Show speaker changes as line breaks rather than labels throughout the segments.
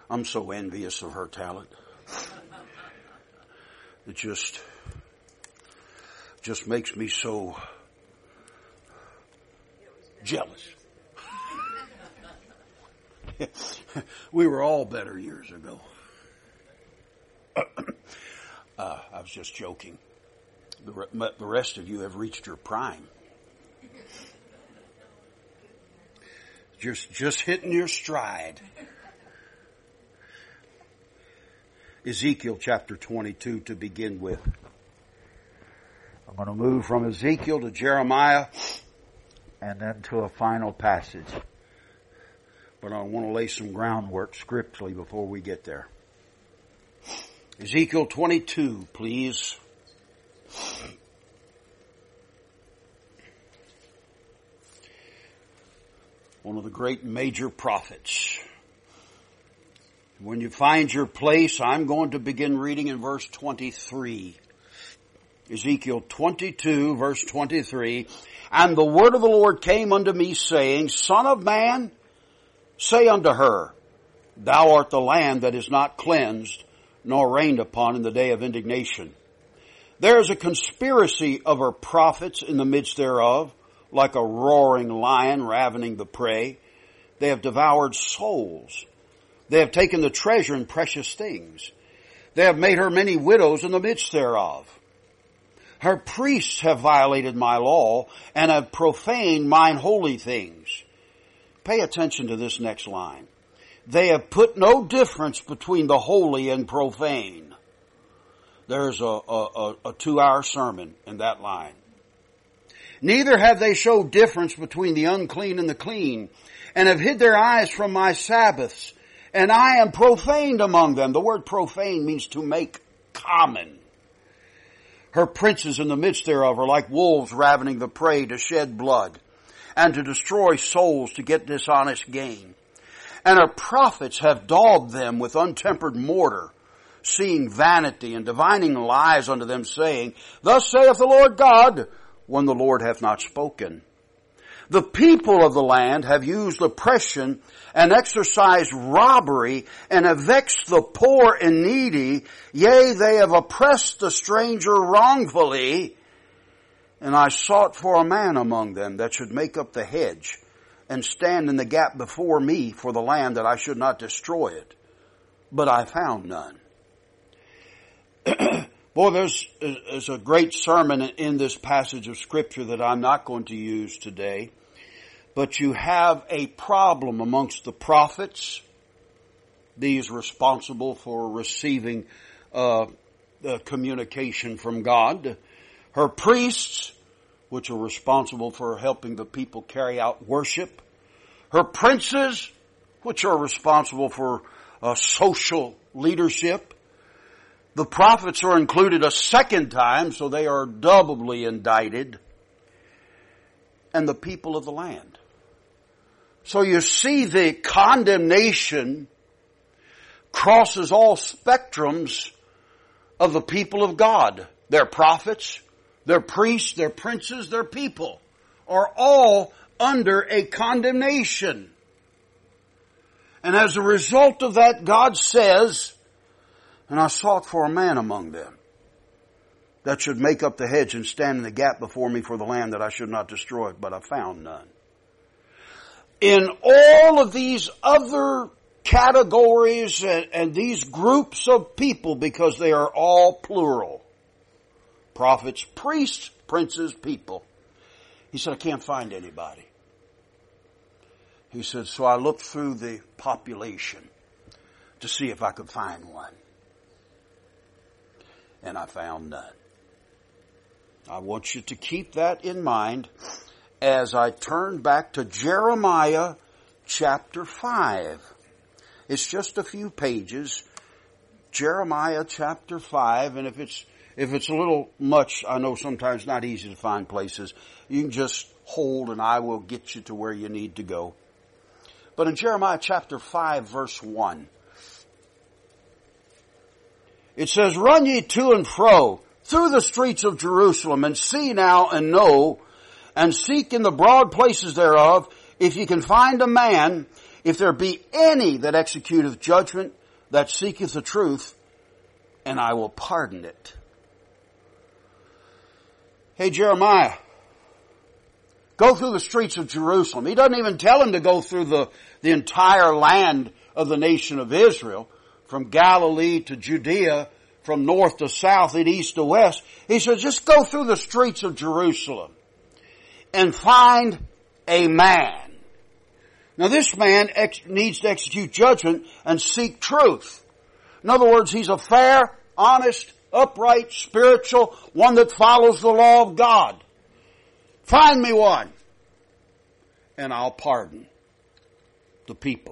I'm so envious of her talent. It just makes me so jealous. We were all better years ago. I was just joking. The rest of you have reached your prime. Just hitting your stride. Ezekiel chapter 22 to begin with. I'm going to move from Ezekiel to Jeremiah and then to a final passage. But I want to lay some groundwork scripturally before we get there. Ezekiel 22, please. One of the great major prophets. When you find your place, I'm going to begin reading in verse 23. Ezekiel 22, verse 23. And the word of the Lord came unto me, saying, Son of man, say unto her, Thou art the land that is not cleansed, nor rained upon in the day of indignation. There is a conspiracy of her prophets in the midst thereof, like a roaring lion ravening the prey. They have devoured souls. They have taken the treasure and precious things. They have made her many widows in the midst thereof. Her priests have violated my law and have profaned mine holy things. Pay attention to this next line. They have put no difference between the holy and profane. There's a 2-hour sermon in that line. Neither have they showed difference between the unclean and the clean, and have hid their eyes from my Sabbaths, and I am profaned among them. The word profane means to make common. Her princes in the midst thereof are like wolves ravening the prey to shed blood, and to destroy souls to get dishonest gain. And her prophets have daubed them with untempered mortar, seeing vanity and divining lies unto them, saying, Thus saith the Lord God, when the Lord hath not spoken. The people of the land have used oppression and exercised robbery and have vexed the poor and needy. Yea, they have oppressed the stranger wrongfully. And I sought for a man among them that should make up the hedge and stand in the gap before me for the land, that I should not destroy it. But I found none. Boy, there's a great sermon in this passage of Scripture that I'm not going to use today. But you have a problem amongst the prophets, these responsible for receiving the communication from God. Her priests, which are responsible for helping the people carry out worship. Her princes, which are responsible for social leadership. The prophets are included a second time, so they are doubly indicted. And the people of the land. So you see the condemnation crosses all spectrums of the people of God. Their prophets, their priests, their princes, their people are all under a condemnation. And as a result of that, God says, and I sought for a man among them that should make up the hedge and stand in the gap before me for the land, that I should not destroy it, but I found none. In all of these other categories and these groups of people, because they are all plural, prophets, priests, princes, people, he said, I can't find anybody. He said, so I looked through the population to see if I could find one. And I found none. I want you to keep that in mind as I turn back to Jeremiah chapter 5. It's just a few pages. Jeremiah chapter 5, and if it's a little much, I know sometimes not easy to find places, you can just hold and I will get you to where you need to go. But in Jeremiah chapter 5 verse 1, it says, Run ye to and fro through the streets of Jerusalem, and see now and know, and seek in the broad places thereof, if ye can find a man, if there be any that executeth judgment, that seeketh the truth, and I will pardon it. Hey, Jeremiah, go through the streets of Jerusalem. He doesn't even tell him to go through the entire land of the nation of Israel, from Galilee to Judea, from north to south and east to west. He says, just go through the streets of Jerusalem and find a man. Now this man needs to execute judgment and seek truth. In other words, he's a fair, honest, upright, spiritual, one that follows the law of God. Find me one, and I'll pardon the people.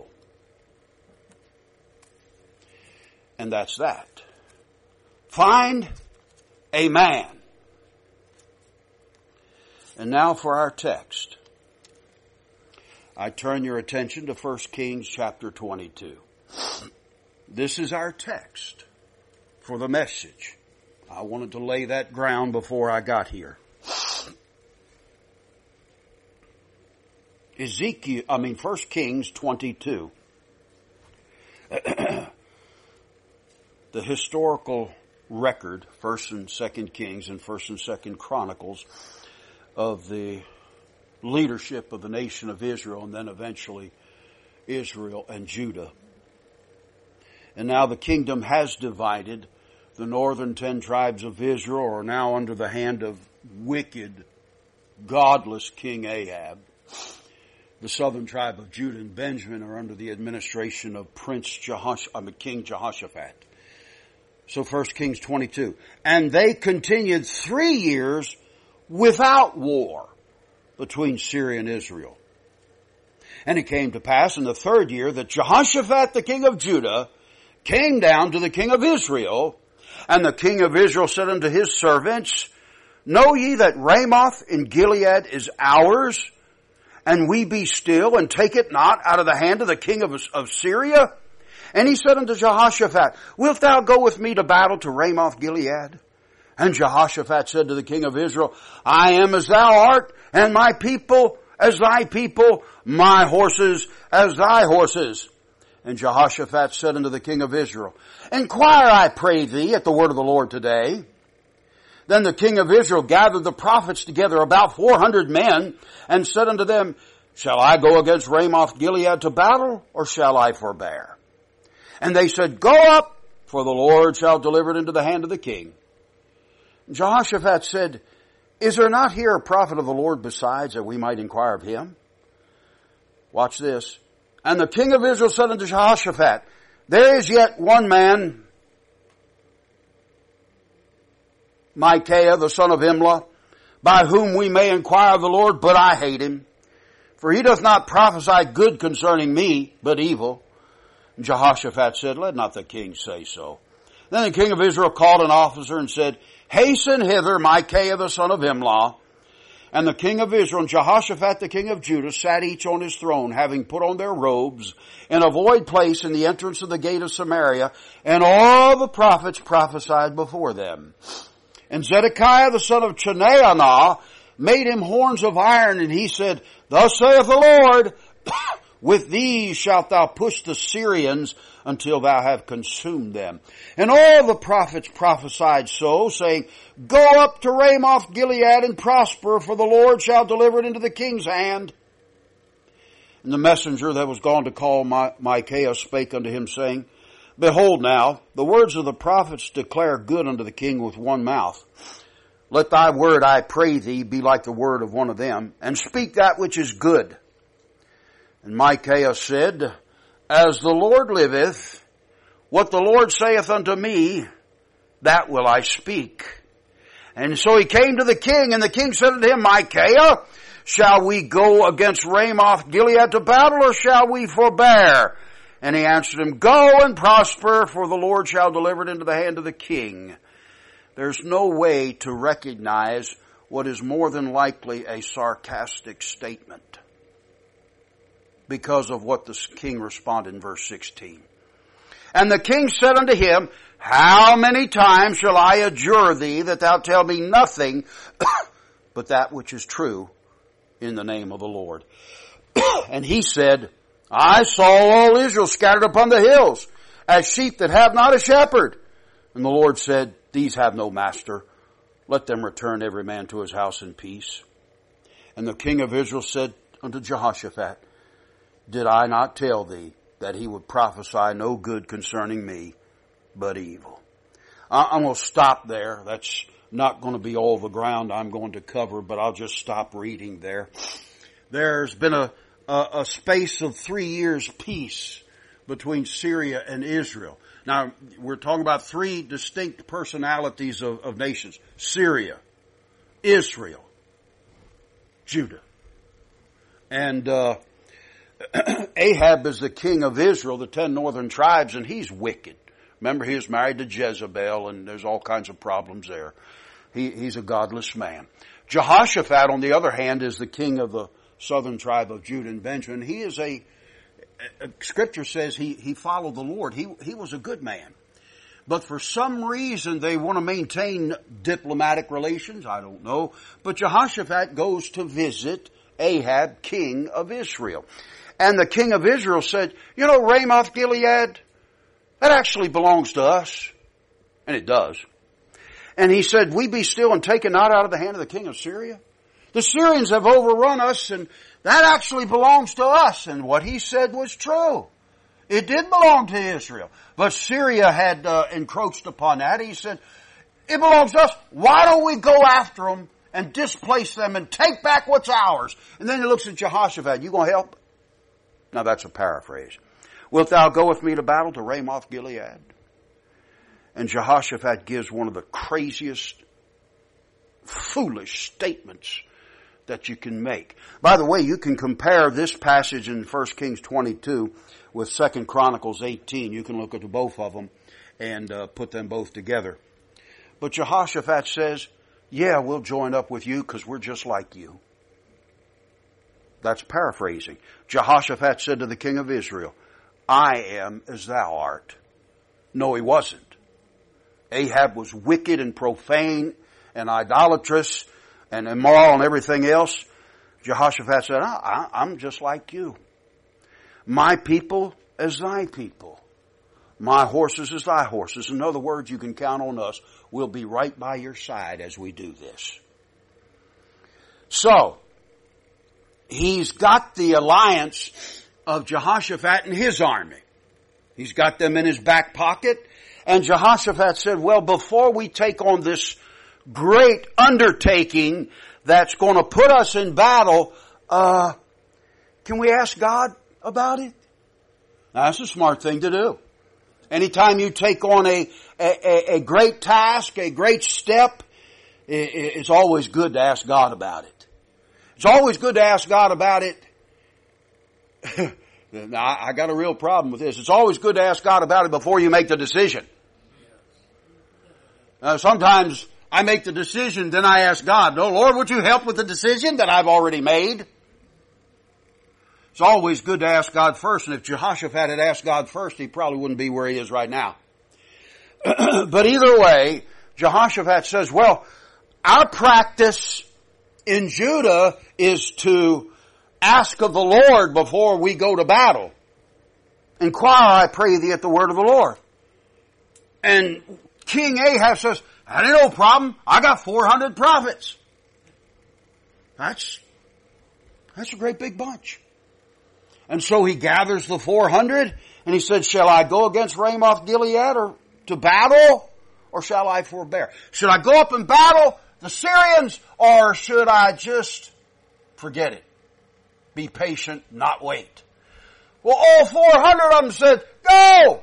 And that's that. Find a man. And now for our text. I turn your attention to 1 Kings chapter 22. This is our text for the message. I wanted to lay that ground before I got here. 1 Kings 22. The historical record, 1st and 2nd Kings and 1st and 2nd Chronicles, of the leadership of the nation of Israel, and then eventually Israel and Judah. And now the kingdom has divided. The northern 10 tribes of Israel are now under the hand of wicked, godless King Ahab. The southern tribe of Judah and Benjamin are under the administration of King Jehoshaphat. So 1 Kings 22. And they continued 3 years without war between Syria and Israel. And it came to pass in the 3rd year that Jehoshaphat the king of Judah came down to the king of Israel, and the king of Israel said unto his servants, Know ye that Ramoth in Gilead is ours, and we be still, and take it not out of the hand of the king of Syria? And he said unto Jehoshaphat, Wilt thou go with me to battle to Ramoth Gilead? And Jehoshaphat said to the king of Israel, I am as thou art, and my people as thy people, my horses as thy horses. And Jehoshaphat said unto the king of Israel, Inquire, I pray thee, at the word of the Lord today. Then the king of Israel gathered the prophets together, about 400 men, and said unto them, Shall I go against Ramoth Gilead to battle, or shall I forbear? And they said, Go up, for the Lord shall deliver it into the hand of the king. Jehoshaphat said, Is there not here a prophet of the Lord besides, that we might inquire of him? Watch this. And the king of Israel said unto Jehoshaphat, There is yet one man, Micaiah the son of Imlah, by whom we may inquire of the Lord, but I hate him. For he doth not prophesy good concerning me, but evil. And Jehoshaphat said, Let not the king say so. Then the king of Israel called an officer and said, Hasten hither Micaiah the son of Imlah. And the king of Israel and Jehoshaphat the king of Judah sat each on his throne, having put on their robes, in a void place in the entrance of the gate of Samaria, and all the prophets prophesied before them. And Zedekiah the son of Chenaanah made him horns of iron, and he said, Thus saith the Lord, With these shalt thou push the Syrians until thou have consumed them. And all the prophets prophesied so, saying, Go up to Ramoth Gilead and prosper, for the Lord shall deliver it into the king's hand. And the messenger that was gone to call Micaiah spake unto him, saying, Behold now, the words of the prophets declare good unto the king with one mouth. Let thy word, I pray thee, be like the word of one of them, and speak that which is good. And Micaiah said, As the Lord liveth, what the Lord saith unto me, that will I speak. And so he came to the king, and the king said unto him, Micaiah, shall we go against Ramoth Gilead to battle, or shall we forbear? And he answered him, Go and prosper, for the Lord shall deliver it into the hand of the king. There's no way to recognize what is more than likely a sarcastic statement, because of what the king responded in verse 16. And the king said unto him, How many times shall I adjure thee that thou tell me nothing but that which is true in the name of the Lord? And he said, I saw all Israel scattered upon the hills, as sheep that have not a shepherd. And the Lord said, these have no master. Let them return every man to his house in peace. And the king of Israel said unto Jehoshaphat, did I not tell thee that he would prophesy no good concerning me, but evil? I'm going to stop there. That's not going to be all the ground I'm going to cover, but I'll just stop reading there. There's been a space of 3 years peace between Syria and Israel. Now, we're talking about 3 distinct personalities of nations. Syria, Israel, Judah. And Ahab is the king of Israel, the 10 northern tribes, and he's wicked. Remember, he was married to Jezebel, and there's all kinds of problems there. He's a godless man. Jehoshaphat, on the other hand, is the king of the southern tribe of Judah and Benjamin. He is Scripture says he followed the Lord. He was a good man. But for some reason they want to maintain diplomatic relations. I don't know. But Jehoshaphat goes to visit Ahab, king of Israel. And the king of Israel said, you know, Ramoth Gilead, that actually belongs to us. And it does. And he said, we be still and take it not out of the hand of the king of Syria. The Syrians have overrun us, and that actually belongs to us. And what he said was true. It did belong to Israel. But Syria had encroached upon that. He said, it belongs to us. Why don't we go after them and displace them and take back what's ours? And then he looks at Jehoshaphat. You going to help? Now that's a paraphrase. Wilt thou go with me to battle to Ramoth Gilead? And Jehoshaphat gives one of the craziest, foolish statements that you can make. By the way, you can compare this passage in 1 Kings 22 with 2 Chronicles 18. You can look at both of them and put them both together. But Jehoshaphat says, yeah, we'll join up with you because we're just like you. That's paraphrasing. Jehoshaphat said to the king of Israel, I am as thou art. No, he wasn't. Ahab was wicked and profane and idolatrous and immoral and everything else. Jehoshaphat said, I'm just like you. My people as thy people. My horses as thy horses. In other words, you can count on us. We'll be right by your side as we do this. So, he's got the alliance of Jehoshaphat and his army. He's got them in his back pocket. And Jehoshaphat said, well, before we take on this great undertaking that's going to put us in battle, can we ask God about it? Now, that's a smart thing to do. Anytime you take on a great task, a great step, it's always good to ask God about it. It's always good to ask God about it. Now, I got a real problem with this. It's always good to ask God about it before you make the decision. Sometimes I make the decision, then I ask God, no, Lord, would you help with the decision that I've already made? It's always good to ask God first, and if Jehoshaphat had asked God first, he probably wouldn't be where he is right now. But either way, Jehoshaphat says, well, our practice in Judah is to ask of the Lord before we go to battle. Inquire, I pray thee, at the word of the Lord. And King Ahab says, that ain't no problem. I got 400 prophets. That's a great big bunch. And so he gathers the 400 and he said, shall I go against Ramoth Gilead or to battle, or shall I forbear? Should I go up and battle the Syrians, or should I just forget it? Be patient, not wait. Well, all 400 of them said, go!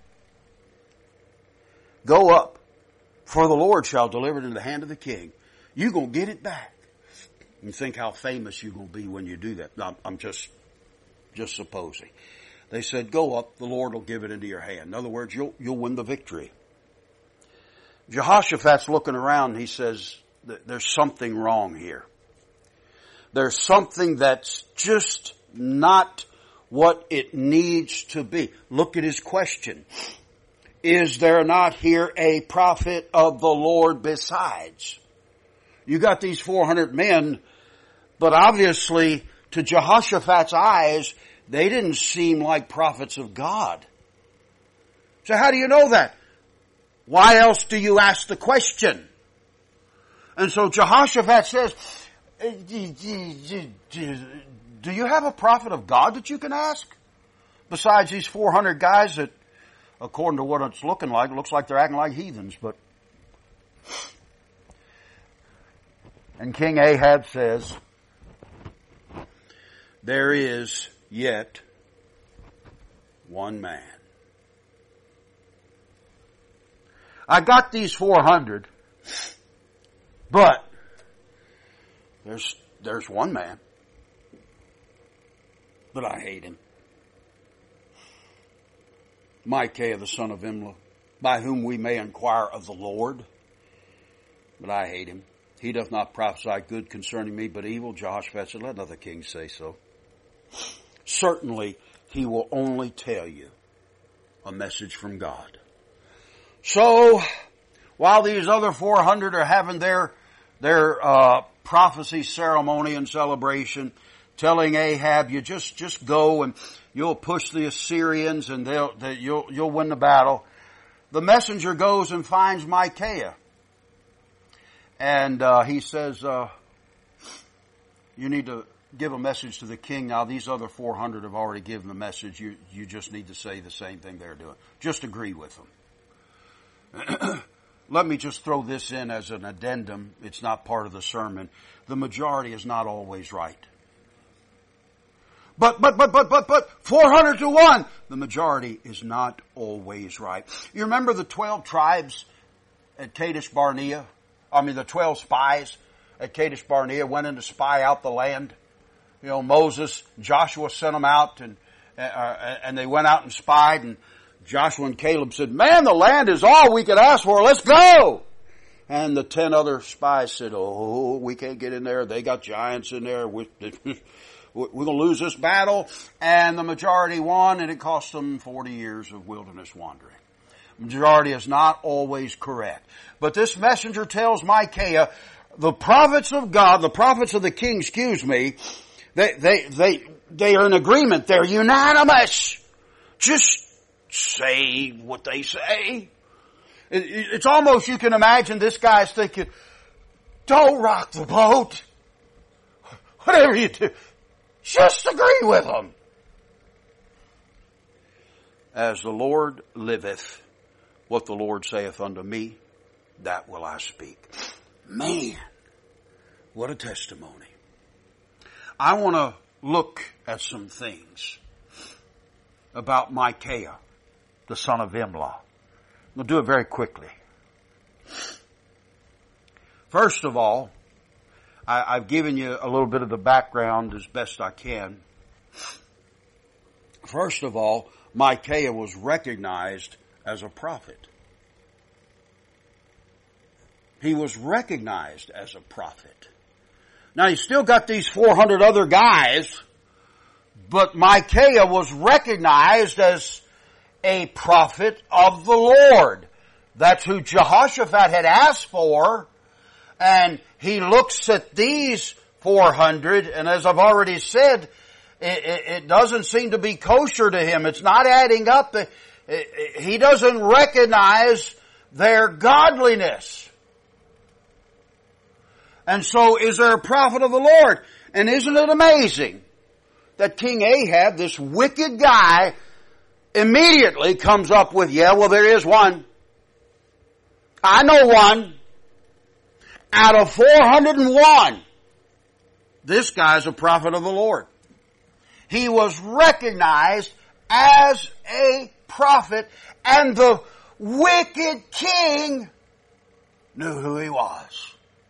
Go up, for the Lord shall deliver it into the hand of the king. You're going to get it back. And think how famous you're going to be when you do that. No, I'm just supposing. They said, go up, the Lord will give it into your hand. In other words, you'll win the victory. Jehoshaphat's looking around and he says, there's something wrong here. There's something that's just not what it needs to be. Look at his question. Is there not here a prophet of the Lord besides? You got these 400 men, but obviously to Jehoshaphat's eyes, they didn't seem like prophets of God. So how do you know that? Why else do you ask the question? And so Jehoshaphat says, do you have a prophet of God that you can ask? Besides these 400 guys that, according to what it's looking like, it looks like they're acting like heathens. And King Ahab says, there is yet one man. I got these 400, but there's one man, but I hate him. Micaiah the son of Imlah, by whom we may inquire of the Lord, but I hate him. He doth not prophesy good concerning me, but evil. Jehoshaphat said, let another king say so. Certainly, he will only tell you a message from God. So, while these other 400 are having their prophecy ceremony and celebration, telling Ahab, you just go and you'll push the Assyrians and you'll win the battle. The messenger goes and finds Micaiah. And he says, you need to give a message to the king. Now these other 400 have already given the message. You just need to say the same thing they're doing. Just agree with them. Let me just throw this in as an addendum. It's not part of the sermon. The majority is not always right. But 400 to 1. The majority is not always right. You remember the 12 tribes at Kadesh Barnea? The 12 spies at Kadesh Barnea went in to spy out the land. You know, Moses, Joshua sent them out and they went out and spied, and Joshua and Caleb said, man, the land is all we could ask for. Let's go. And the 10 other spies said, oh, we can't get in there. They got giants in there. We're going to lose this battle. And the majority won, and it cost them 40 years of wilderness wandering. Majority is not always correct. But this messenger tells Micaiah, the prophets of God, the prophets of the king, they are in agreement. They're unanimous. Just say what they say. It's almost, you can imagine this guy's thinking, don't rock the boat. Whatever you do, just agree with them. As the Lord liveth, what the Lord saith unto me, that will I speak. Man, what a testimony. I want to look at some things about Micaiah, the son of Imlah. We'll do it very quickly. First of all, I've given you a little bit of the background as best I can. First of all, Micaiah was recognized as a prophet. He was recognized as a prophet. Now, you still got these 400 other guys, but Micaiah was recognized as a prophet of the Lord. That's who Jehoshaphat had asked for. And he looks at these 400, and as I've already said, it doesn't seem to be kosher to him. It's not adding up. He doesn't recognize their godliness. And so is there a prophet of the Lord? And isn't it amazing that King Ahab, this wicked guy, immediately comes up with, there is one. I know one. Out of 401, this guy's a prophet of the Lord. He was recognized as a prophet, and the wicked king knew who he was.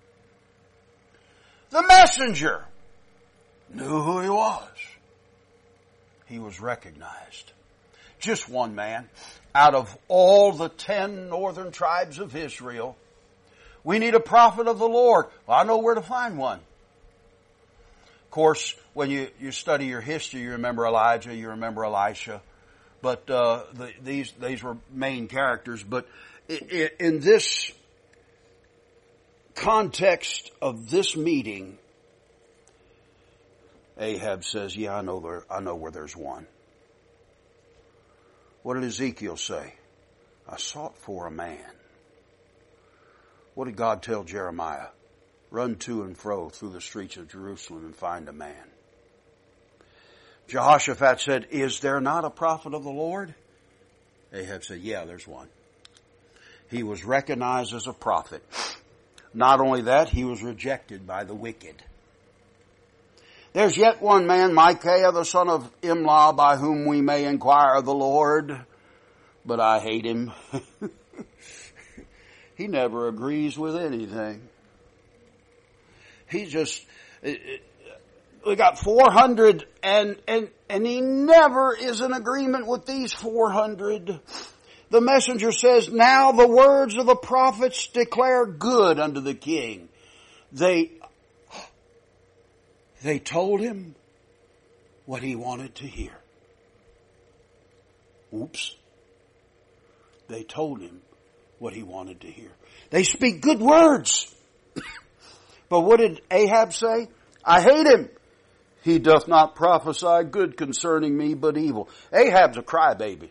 The messenger knew who he was. He was recognized. Just one man out of all the 10 northern tribes of Israel. We need a prophet of the Lord. Well, I know where to find one. Of course, when you study your history, you remember Elijah, you remember Elisha. But these were main characters. But in this context of this meeting, Ahab says, I know where there's one. What did Ezekiel say? I sought for a man. What did God tell Jeremiah? Run to and fro through the streets of Jerusalem and find a man. Jehoshaphat said, is there not a prophet of the Lord? Ahab said, yeah, there's one. He was recognized as a prophet. Not only that, he was rejected by the wicked. There's yet one man, Micaiah, the son of Imlah, by whom we may inquire of the Lord, but I hate him. He never agrees with anything. He just, we got 400 and he never is in agreement with these 400. The messenger says, now the words of the prophets declare good unto the king. They told him what he wanted to hear. Oops. They told him what he wanted to hear. They speak good words. But what did Ahab say? I hate him. He doth not prophesy good concerning me, but evil. Ahab's a crybaby.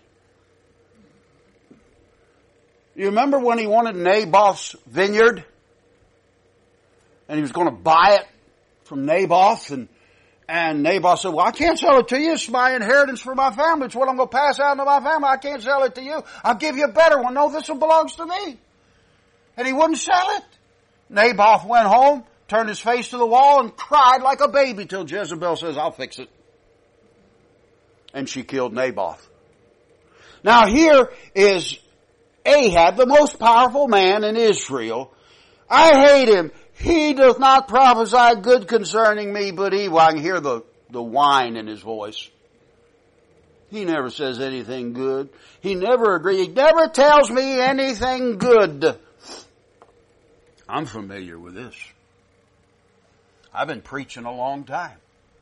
You remember when he wanted Naboth's vineyard? And he was going to buy it from Naboth, and Naboth said, well, I can't sell it to you. It's my inheritance for my family. It's what I'm going to pass out to my family. I can't sell it to you. I'll give you a better one. No, this one belongs to me. And he wouldn't sell it. Naboth went home, turned his face to the wall, and cried like a baby till Jezebel says, I'll fix it. And she killed Naboth. Now here is Ahab, the most powerful man in Israel. I hate him. He doth not prophesy good concerning me, but evil. I can hear the whine in his voice. He never says anything good. He never agrees. He never tells me anything good. I'm familiar with this. I've been preaching a long time.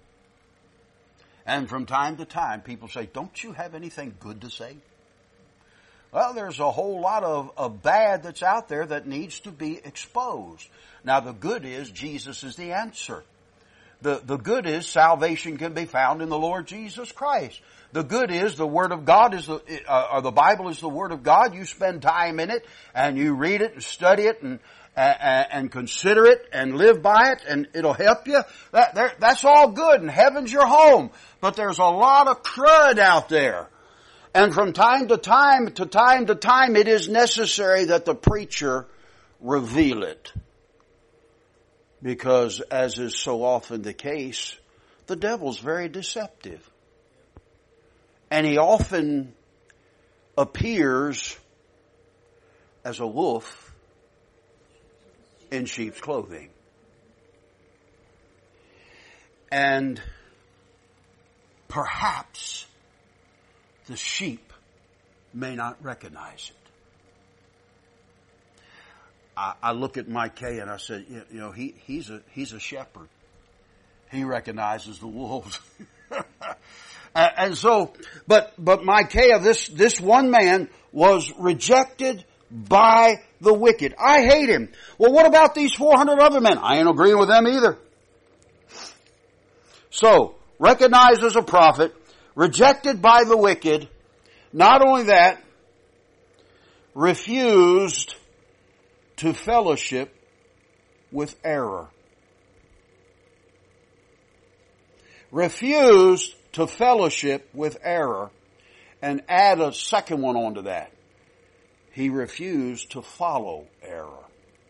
And from time to time, people say, don't you have anything good to say? Well, there's a whole lot of bad that's out there that needs to be exposed. Now, the good is Jesus is the answer. The good is salvation can be found in the Lord Jesus Christ. The good is the Word of God is the Bible is the Word of God. You spend time in it and you read it and study it and consider it and live by it, and it'll help you. That's all good, and heaven's your home. But there's a lot of crud out there. And from time to time, it is necessary that the preacher reveal it. Because, as is so often the case, the devil's very deceptive. And he often appears as a wolf in sheep's clothing. And perhaps the sheep may not recognize it. I look at Micaiah and I said, you know, he's a shepherd. He recognizes the wolves. And so, but Micaiah, this one man was rejected by the wicked. I hate him. Well, what about these 400 other men? I ain't agreeing with them either. So, recognized as a prophet, rejected by the wicked. Not only that, refused to fellowship with error. Refused to fellowship with error, and add a second one onto that. He refused to follow error.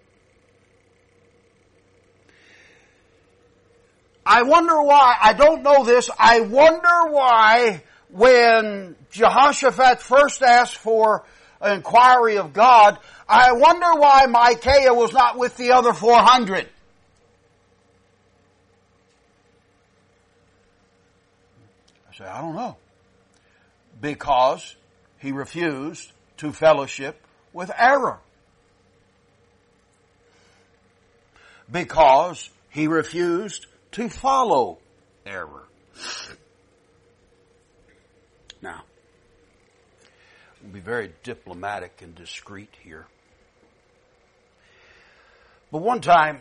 I wonder why, I don't know this, I wonder why when Jehoshaphat first asked for an inquiry of God, I wonder why Micaiah was not with the other 400. I say, I don't know. Because he refused to fellowship with error. Because he refused to follow error. Now, we'll be very diplomatic and discreet here. But one time,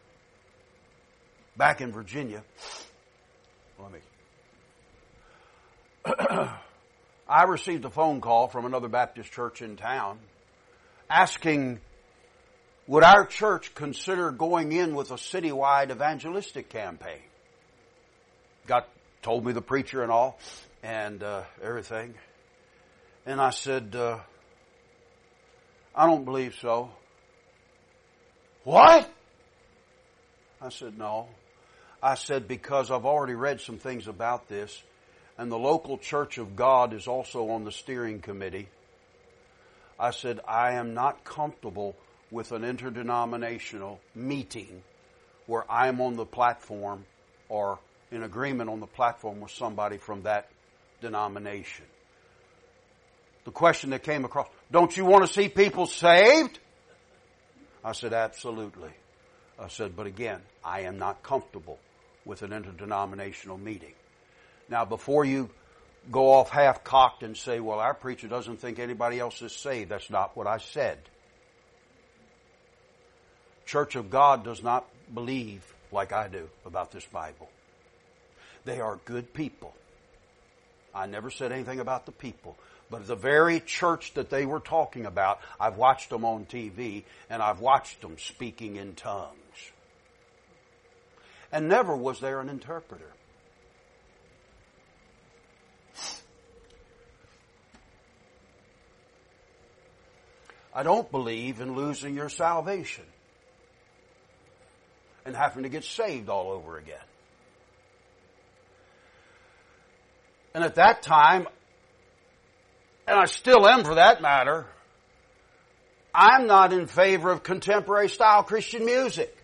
back in Virginia, I received a phone call from another Baptist church in town asking, would our church consider going in with a citywide evangelistic campaign? Told me the preacher and all, and everything. And I said, I don't believe so. What? I said, no. I said, because I've already read some things about this, and the local Church of God is also on the steering committee. I said, I am not comfortable with an interdenominational meeting where I'm on the platform or in agreement on the platform with somebody from that denomination. The question that came across, don't you want to see people saved? I said, absolutely. I said, but again, I am not comfortable with an interdenominational meeting. Now, before you go off half-cocked and say, well, our preacher doesn't think anybody else is saved, that's not what I said. Church of God does not believe like I do about this Bible. They are good people. I never said anything about the people. But the very church that they were talking about, I've watched them on TV, and I've watched them speaking in tongues. And never was there an interpreter. I don't believe in losing your salvation and having to get saved all over again. And at that time, and I still am for that matter, I'm not in favor of contemporary style Christian music.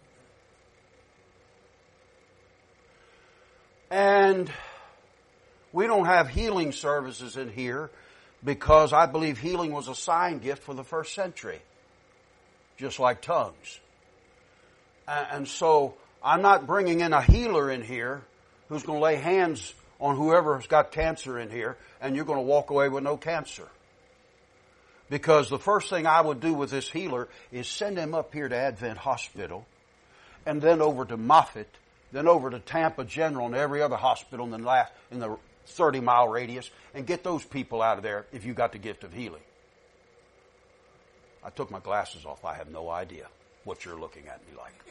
And we don't have healing services in here because I believe healing was a sign gift for the first century, just like tongues. And so I'm not bringing in a healer in here who's going to lay hands on whoever's got cancer in here, and you're going to walk away with no cancer. Because the first thing I would do with this healer is send him up here to Advent Hospital, and then over to Moffitt, then over to Tampa General and every other hospital in the 30-mile radius, and get those people out of there if you got the gift of healing. I took my glasses off. I have no idea what you're looking at me like.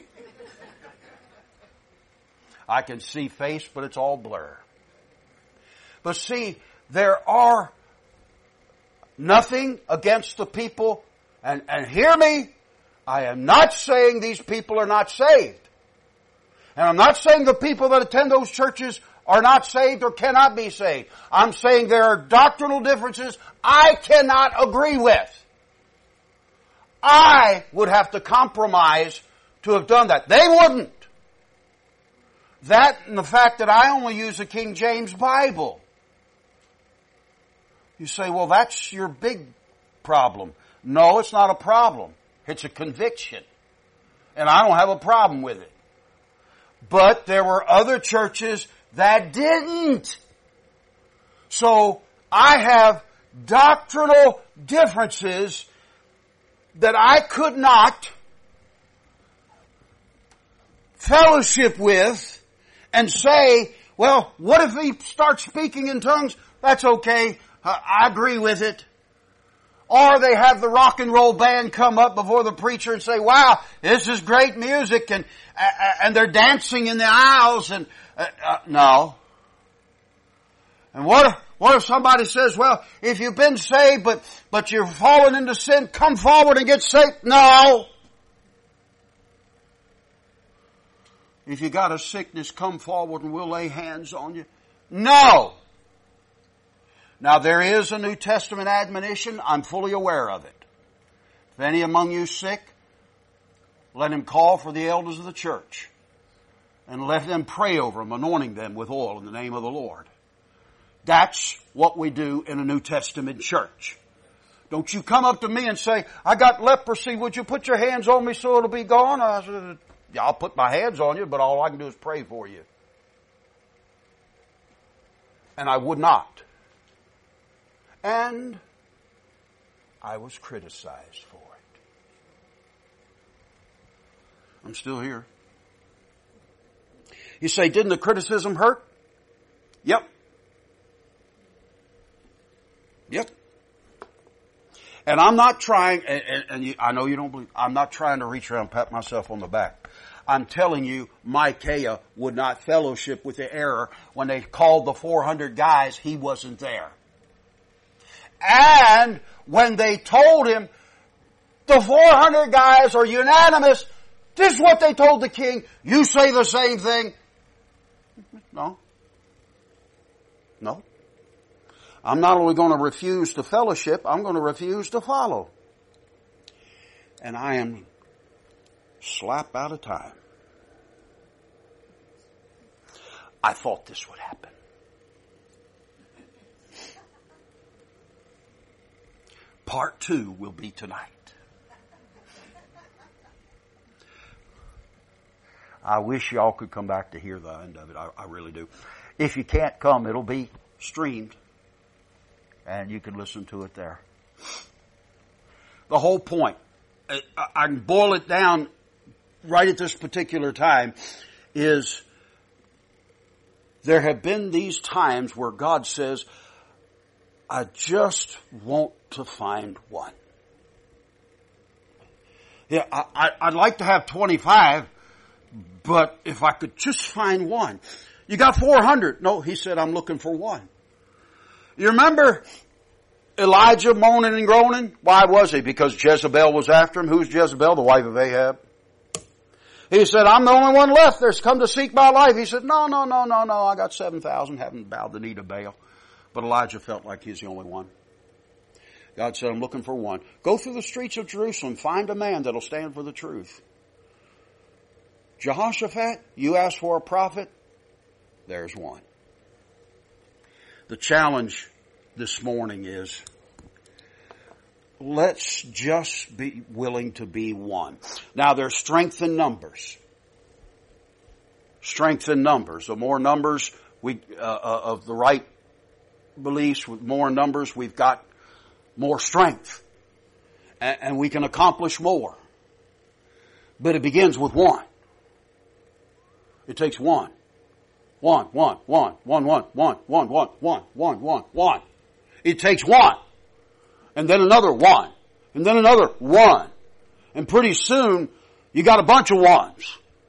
I can see face, but it's all blur. But see, there are nothing against the people, and hear me, I am not saying these people are not saved. And I'm not saying the people that attend those churches are not saved or cannot be saved. I'm saying there are doctrinal differences I cannot agree with. I would have to compromise to have done that. They wouldn't. That and the fact that I only use the King James Bible. You say, well, that's your big problem. No, it's not a problem. It's a conviction. And I don't have a problem with it. But there were other churches that didn't. So I have doctrinal differences that I could not fellowship with and say, well, what if he starts speaking in tongues? That's okay. I agree with it. Or they have the rock and roll band come up before the preacher and say, wow, this is great music, and they're dancing in the aisles, and no. And what if somebody says, well, if you've been saved but you're fallen into sin, come forward and get saved? No. If you got a sickness, come forward and we'll lay hands on you. No. Now, there is a New Testament admonition. I'm fully aware of it. If any among you sick, let him call for the elders of the church, and let them pray over them, anointing them with oil in the name of the Lord. That's what we do in a New Testament church. Don't you come up to me and say, I got leprosy, would you put your hands on me so it'll be gone? I said, yeah, I'll put my hands on you, but all I can do is pray for you. And I would not. And I was criticized for it. I'm still here. You say, didn't the criticism hurt? Yep. Yep. And I'm not trying, I know you don't believe, I'm not trying to reach around and pat myself on the back. I'm telling you, Micaiah would not fellowship with the error. When they called the 400 guys, he wasn't there. And when they told him, the 400 guys are unanimous, this is what they told the king, you say the same thing. No. No. I'm not only going to refuse to fellowship, I'm going to refuse to follow. And I am slap out of time. I thought this would happen. Part 2 will be tonight. I wish y'all could come back to hear the end of it. I really do. If you can't come, it'll be streamed. And you can listen to it there. The whole point, I can boil it down right at this particular time, is there have been these times where God says, I just want to find one. Yeah, I'd like to have 25, but if I could just find one. You got 400. No, he said, I'm looking for one. You remember Elijah moaning and groaning? Why was he? Because Jezebel was after him. Who's Jezebel? The wife of Ahab. He said, I'm the only one left that's come to seek my life. He said, no. I got 7,000, haven't bowed the knee to Baal. But Elijah felt like he's the only one. God said, I'm looking for one. Go through the streets of Jerusalem. Find a man that'll stand for the truth. Jehoshaphat, you asked for a prophet. There's one. The challenge this morning is, let's just be willing to be one. Now there's strength in numbers. Strength in numbers. The more numbers we of the right beliefs, with more numbers, we've got more strength. And we can accomplish more. But it begins with one. It takes one. One. It takes one. And then another one. And then another one. And pretty soon, you got a bunch of ones.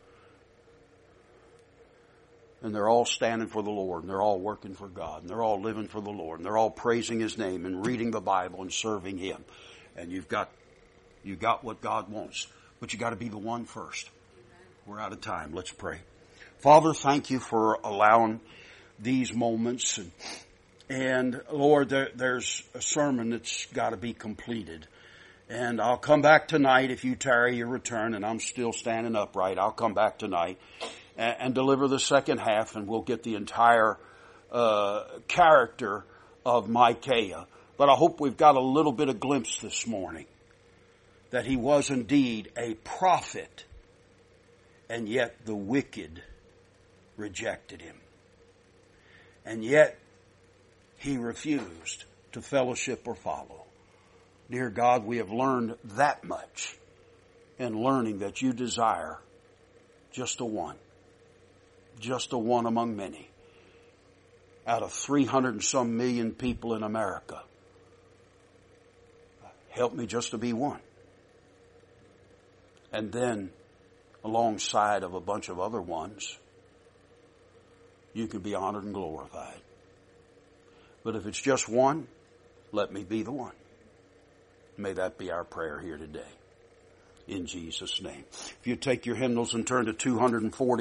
And they're all standing for the Lord. And they're all working for God. And they're all living for the Lord. And they're all praising His name and reading the Bible and serving Him. And you got what God wants. But you got to be the one first. We're out of time. Let's pray. Father, thank you for allowing these moments. And Lord, there's a sermon that's got to be completed. And I'll come back tonight if you tarry your return and I'm still standing upright. I'll come back tonight and deliver the second half, and we'll get the entire character of Micaiah. But I hope we've got a little bit of glimpse this morning that he was indeed a prophet, and yet the wicked rejected him. And yet he refused to fellowship or follow. Dear God, we have learned that much in learning that you desire just a one among many. Out of 300 and some million people in America, help me just to be one. And then, alongside of a bunch of other ones, you can be honored and glorified. But if it's just one, let me be the one. May that be our prayer here today. In Jesus' name. If you take your hymnals and turn to 240.